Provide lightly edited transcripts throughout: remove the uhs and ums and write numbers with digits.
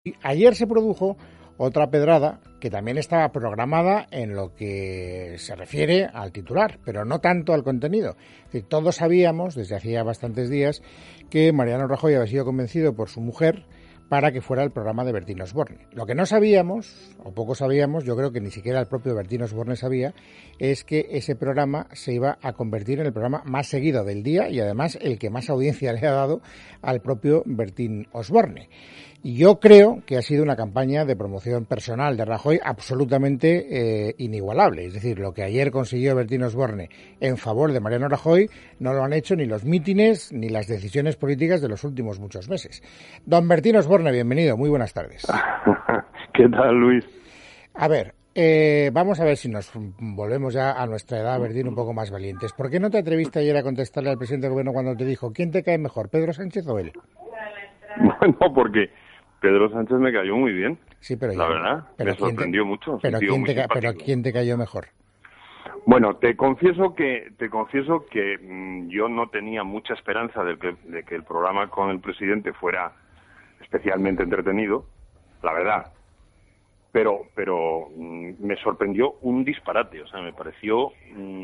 Ayer se produjo otra pedrada que también estaba programada en lo que se refiere al titular, pero no tanto al contenido. Es decir, todos sabíamos, desde hacía bastantes días, que Mariano Rajoy había sido convencido por su mujer para que fuera el programa de Bertín Osborne. Lo que no sabíamos, o poco sabíamos, yo creo que ni siquiera el propio Bertín Osborne sabía, es que ese programa se iba a convertir en el programa más seguido del día y además el que más audiencia le ha dado al propio Bertín Osborne. Y yo creo que ha sido una campaña de promoción personal de Rajoy absolutamente inigualable. Es decir, lo que ayer consiguió Bertín Osborne en favor de Mariano Rajoy no lo han hecho ni los mítines ni las decisiones políticas de los últimos muchos meses. Don Bertín Osborne, bienvenido. Muy buenas tardes. ¿Qué tal, Luis? A ver, vamos a ver si nos volvemos ya a nuestra edad, Bertín, un poco más valientes. ¿Por qué no te atreviste ayer a contestarle al presidente del gobierno cuando te dijo ¿quién te cae mejor, Pedro Sánchez o él? Bueno, porque Pedro Sánchez me cayó muy bien. Sí, pero la verdad, me sorprendió mucho. Pero ¿quién te cayó mejor? Bueno, te confieso que yo no tenía mucha esperanza de que el programa con el presidente fuera especialmente entretenido, la verdad. Pero me sorprendió un disparate, o sea, me pareció,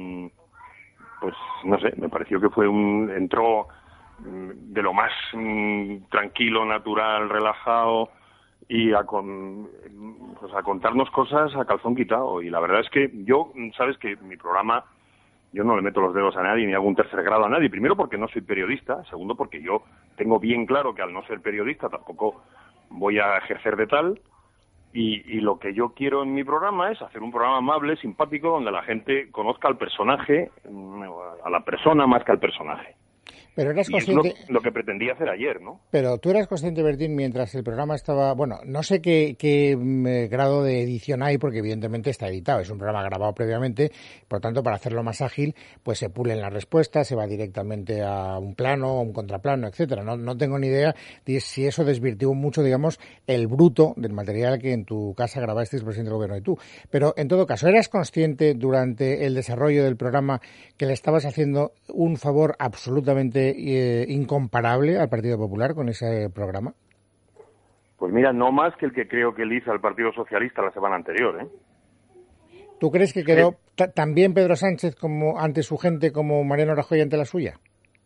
pues no sé, me pareció que entró de lo más tranquilo, natural, relajado y a contarnos cosas a calzón quitado. Y la verdad es que yo, sabes que mi programa, yo no le meto los dedos a nadie ni hago un tercer grado a nadie. Primero porque no soy periodista, segundo porque yo tengo bien claro que al no ser periodista tampoco voy a ejercer de tal. Y lo que yo quiero en mi programa es hacer un programa amable, simpático, donde la gente conozca al personaje, a la persona más que al personaje. Pero eras consciente... es lo que pretendía hacer ayer, ¿no? Pero tú eras consciente, Bertín, mientras el programa estaba... Bueno, no sé qué grado de edición hay, porque evidentemente está editado. Es un programa grabado previamente, por tanto, para hacerlo más ágil, pues se pulen las respuestas, se va directamente a un plano, a un contraplano, etcétera. No tengo ni idea de si eso desvirtió mucho, digamos, el bruto del material que en tu casa grabasteis, presidente del gobierno y tú. Pero, en todo caso, ¿eras consciente durante el desarrollo del programa que le estabas haciendo un favor absolutamente incomparable al Partido Popular con ese programa? Pues mira, no más que el que creo que le hizo al Partido Socialista la semana anterior, ¿eh? ¿Tú crees que quedó tan bien Pedro Sánchez como ante su gente como Mariano Rajoy ante la suya?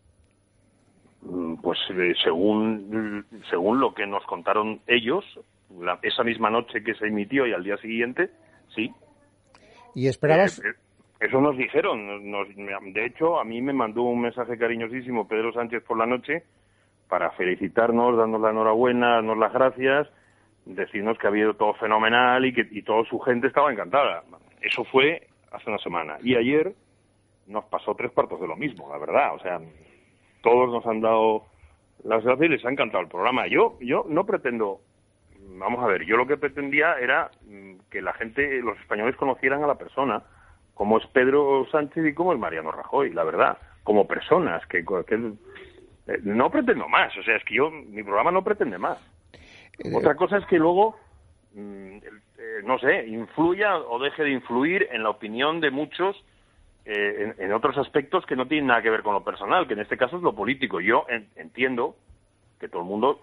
Pues según lo que nos contaron ellos, esa misma noche que se emitió y al día siguiente, sí. ¿Y esperabas...? Eso nos dijeron. De hecho, a mí me mandó un mensaje cariñosísimo Pedro Sánchez por la noche para felicitarnos, darnos la enhorabuena, darnos las gracias, decirnos que había ido todo fenomenal y toda su gente estaba encantada. Eso fue hace una semana. Y ayer nos pasó 3/4 de lo mismo, la verdad. O sea, todos nos han dado las gracias y les ha encantado el programa. Yo no pretendo... Vamos a ver, yo lo que pretendía era que la gente, los españoles, conocieran a la persona, como es Pedro Sánchez y como es Mariano Rajoy, la verdad, como personas, que no pretendo más, o sea, es que mi programa no pretende más. Otra cosa es que luego, no sé, influya o deje de influir en la opinión de muchos en otros aspectos que no tienen nada que ver con lo personal, que en este caso es lo político. Yo entiendo que todo el mundo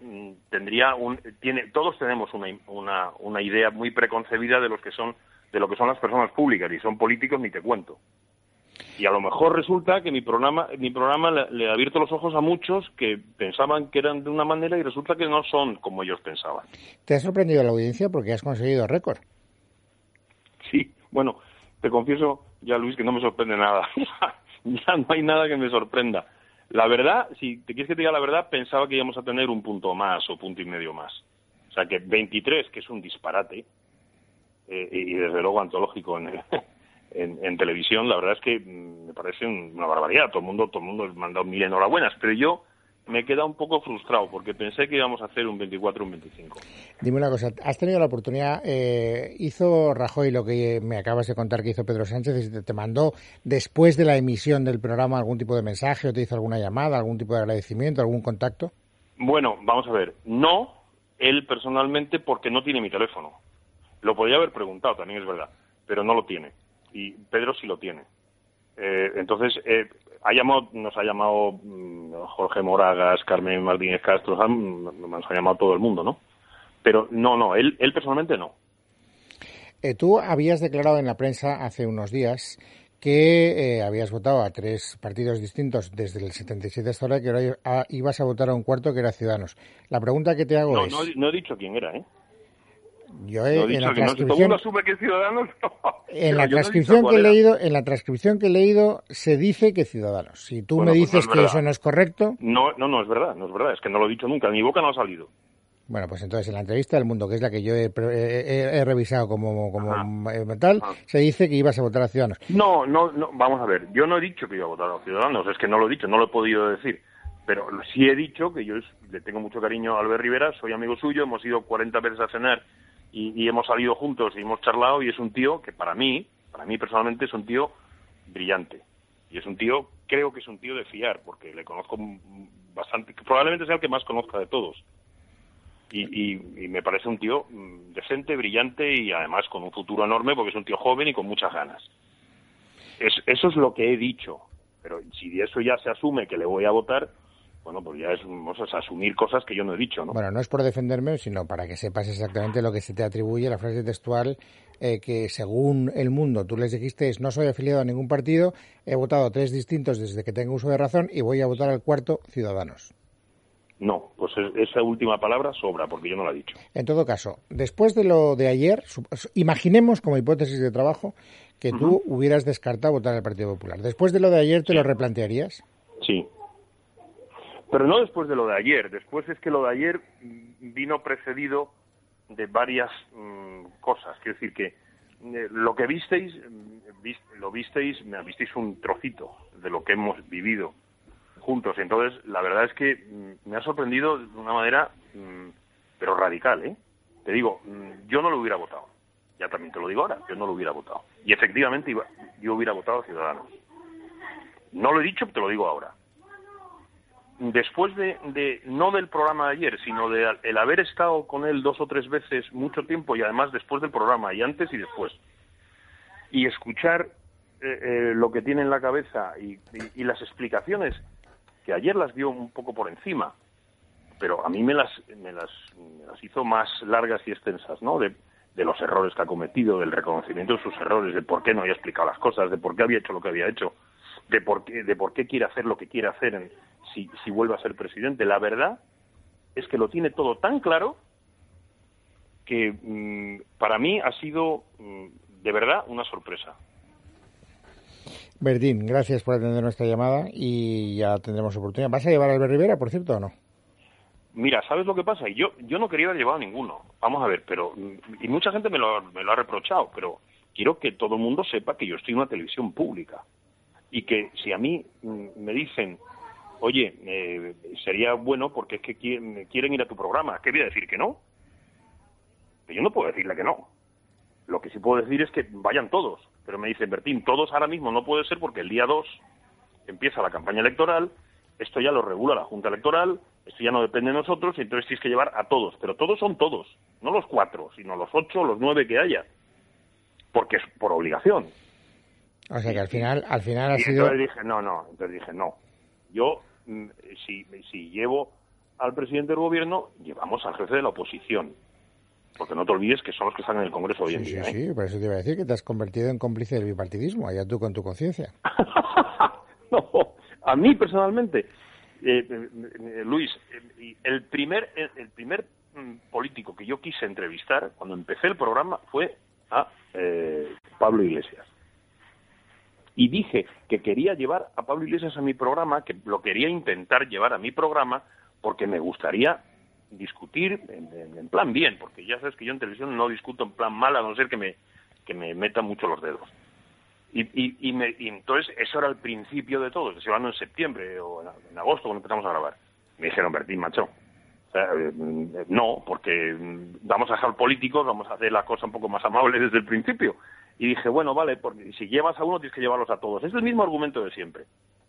todos tenemos una idea muy preconcebida de lo que son las personas públicas, y son políticos ni te cuento. Y a lo mejor resulta que mi programa le ha abierto los ojos a muchos que pensaban que eran de una manera y resulta que no son como ellos pensaban. ¿Te ha sorprendido la audiencia porque has conseguido récord? Sí, bueno, te confieso ya, Luis, que no me sorprende nada. Ya no hay nada que me sorprenda. La verdad, si te quieres que te diga la verdad, pensaba que íbamos a tener un punto más o punto y medio más. O sea que 23, que es un disparate, y desde luego antológico en televisión, la verdad es que me parece una barbaridad. Todo el mundo me ha dado 1000 enhorabuenas, pero yo me he quedado un poco frustrado porque pensé que íbamos a hacer un 24 o un 25. Dime una cosa, has tenido la oportunidad, hizo Rajoy lo que me acabas de contar que hizo Pedro Sánchez, y te mandó después de la emisión del programa algún tipo de mensaje o te hizo alguna llamada, algún tipo de agradecimiento, algún contacto? Bueno, vamos a ver, no él personalmente porque no tiene mi teléfono. Lo podría haber preguntado, también es verdad, pero no lo tiene. Y Pedro sí lo tiene. Entonces, nos ha llamado Jorge Moragas, Carmen Martínez Castro, nos ha llamado todo el mundo, ¿no? Pero no, él personalmente no. Tú habías declarado en la prensa hace unos días que habías votado a 3 partidos distintos desde el 77 hasta ahora, que ahora ibas a votar a un cuarto que era Ciudadanos. La pregunta que te hago es... No he dicho quién era, ¿eh? Yo no he en dicho la que no, todo el mundo asume que es Ciudadanos. En la transcripción que he leído, se dice que Ciudadanos. Si tú me dices que eso no es correcto... No es verdad, es que no lo he dicho nunca, de mi boca no ha salido. Bueno, pues entonces en la entrevista del Mundo, que es la que yo he revisado como tal, se dice que ibas a votar a Ciudadanos. No, vamos a ver, yo no he dicho que iba a votar a Ciudadanos, es que no lo he dicho, no lo he podido decir. Pero sí he dicho que yo le tengo mucho cariño a Albert Rivera, soy amigo suyo, hemos ido 40 veces a cenar y hemos salido juntos y hemos charlado, y es un tío que para mí personalmente es un tío brillante. Y es un tío, creo que es un tío de fiar, porque le conozco bastante, probablemente sea el que más conozca de todos. Y me parece un tío decente, brillante y además con un futuro enorme, porque es un tío joven y con muchas ganas. Eso es lo que he dicho. Pero si eso ya se asume que le voy a votar, bueno, pues ya es asumir cosas que yo no he dicho, ¿no? Bueno, no es por defenderme, sino para que sepas exactamente lo que se te atribuye. La frase textual que según El Mundo tú les dijiste es: no soy afiliado a ningún partido, he votado a 3 distintos desde que tengo uso de razón y voy a votar al cuarto, Ciudadanos. No, pues esa última palabra sobra, porque yo no la he dicho. En todo caso, después de lo de ayer, imaginemos como hipótesis de trabajo que tú hubieras descartado votar al Partido Popular. Después de lo de ayer, ¿te lo replantearías? Sí. Pero no después de lo de ayer. Después es que lo de ayer vino precedido de varias cosas. Quiero decir que lo que visteis un trocito de lo que hemos vivido juntos. Entonces, la verdad es que me ha sorprendido de una manera, pero radical, ¿eh? Te digo, yo no lo hubiera votado. Ya también te lo digo ahora, yo no lo hubiera votado. Y efectivamente yo hubiera votado a Ciudadanos. No lo he dicho, te lo digo ahora. Después no del programa de ayer, sino de el haber estado con él 2 o 3 veces mucho tiempo, y además después del programa, y antes y después, y escuchar lo que tiene en la cabeza y las explicaciones, que ayer las dio un poco por encima, pero a mí me las hizo más largas y extensas, ¿no? De los errores que ha cometido, del reconocimiento de sus errores, de por qué no había explicado las cosas, de por qué había hecho lo que había hecho, de por qué quiere hacer lo que quiere hacer si vuelve a ser presidente. La verdad es que lo tiene todo tan claro que para mí ha sido de verdad una sorpresa. Bertín, gracias por atender nuestra llamada y ya tendremos oportunidad. ¿Vas a llevar a Albert Rivera, por cierto, o no? Mira, ¿sabes lo que pasa? Yo no quería haber llevado a ninguno. Vamos a ver, pero y mucha gente me lo ha reprochado, pero quiero que todo el mundo sepa que yo estoy en una televisión pública y que si a mí me dicen, oye, sería bueno porque es que quieren ir a tu programa, ¿qué voy a decir que no? Yo no puedo decirle que no. Lo que sí puedo decir es que vayan todos. Pero me dicen, Bertín, todos ahora mismo no puede ser porque el día 2 empieza la campaña electoral, esto ya lo regula la Junta Electoral, esto ya no depende de nosotros, y entonces tienes que llevar a todos. Pero todos son todos, no los 4, sino los 8, los 9 que haya. Porque es por obligación. O sea que al final ha sido... Entonces dije, no. Yo, si llevo al presidente del gobierno, llevamos al jefe de la oposición. Porque no te olvides que son los que están en el Congreso hoy en día. Sí, por eso te iba a decir que te has convertido en cómplice del bipartidismo, allá tú con tu conciencia. No, a mí personalmente, Luis, el primer político que yo quise entrevistar cuando empecé el programa fue a Pablo Iglesias. Y dije que quería llevar a Pablo Iglesias a mi programa, que lo quería intentar llevar a mi programa, porque me gustaría discutir en plan bien, porque ya sabes que yo en televisión no discuto en plan mal, a no ser que me metan mucho los dedos. Y entonces eso era el principio de todo. Se van en septiembre o en agosto cuando empezamos a grabar. Me dijeron, Bertín, macho, o sea, no, porque vamos a dejar políticos, vamos a hacer la cosa un poco más amable desde el principio. Y dije, bueno, vale, porque si llevas a uno tienes que llevarlos a todos. Es el mismo argumento de siempre.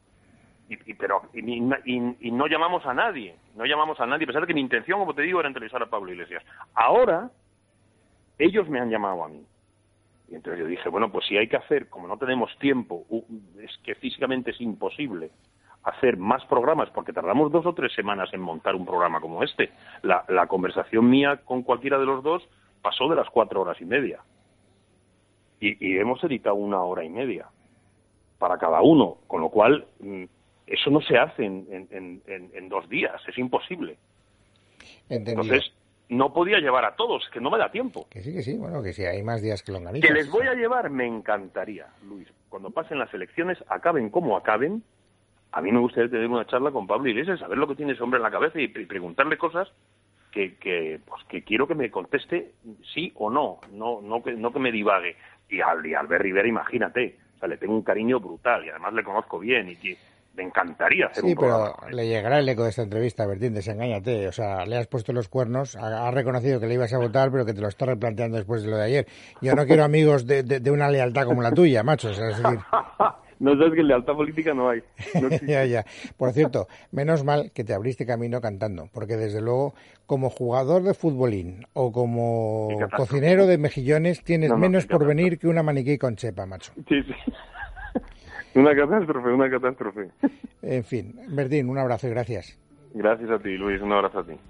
Y no llamamos a nadie, a pesar de que mi intención, como te digo, era entrevistar a Pablo Iglesias. Ahora, ellos me han llamado a mí. Y entonces yo dije, bueno, pues si hay que hacer, como no tenemos tiempo, es que físicamente es imposible hacer más programas, porque tardamos 2 o 3 semanas en montar un programa como este. La conversación mía con cualquiera de los dos pasó de las 4 horas y media. Y hemos editado 1 hora y media para cada uno, con lo cual eso no se hace en 2 días, es imposible. Entendido. Entonces, no podía llevar a todos, que no me da tiempo. Que sí, bueno, que sí, hay más días que longanizas. Que les voy a llevar, me encantaría, Luis. Cuando pasen las elecciones, acaben como acaben, a mí me gustaría tener una charla con Pablo Iglesias, saber lo que tiene ese hombre en la cabeza y preguntarle cosas que quiero que me conteste sí o no que me divague. Y Albert Rivera, imagínate, o sea, le tengo un cariño brutal y además le conozco bien y que me encantaría hacer un programa. Sí, pero le llegará el eco de esta entrevista, Bertín, desengáñate. O sea, le has puesto los cuernos, has reconocido que le ibas a votar, pero que te lo estás replanteando después de lo de ayer. Yo no quiero amigos de una lealtad como la tuya, macho. O sea, es decir... No sabes que lealtad política no hay. No ya. Por cierto, menos mal que te abriste camino cantando, porque desde luego, como jugador de futbolín o como cocinero de mejillones, tienes menos porvenir que una maniquí con chepa, macho. Sí. Una catástrofe. En fin, Bertín, un abrazo y gracias. Gracias a ti, Luis, un abrazo a ti.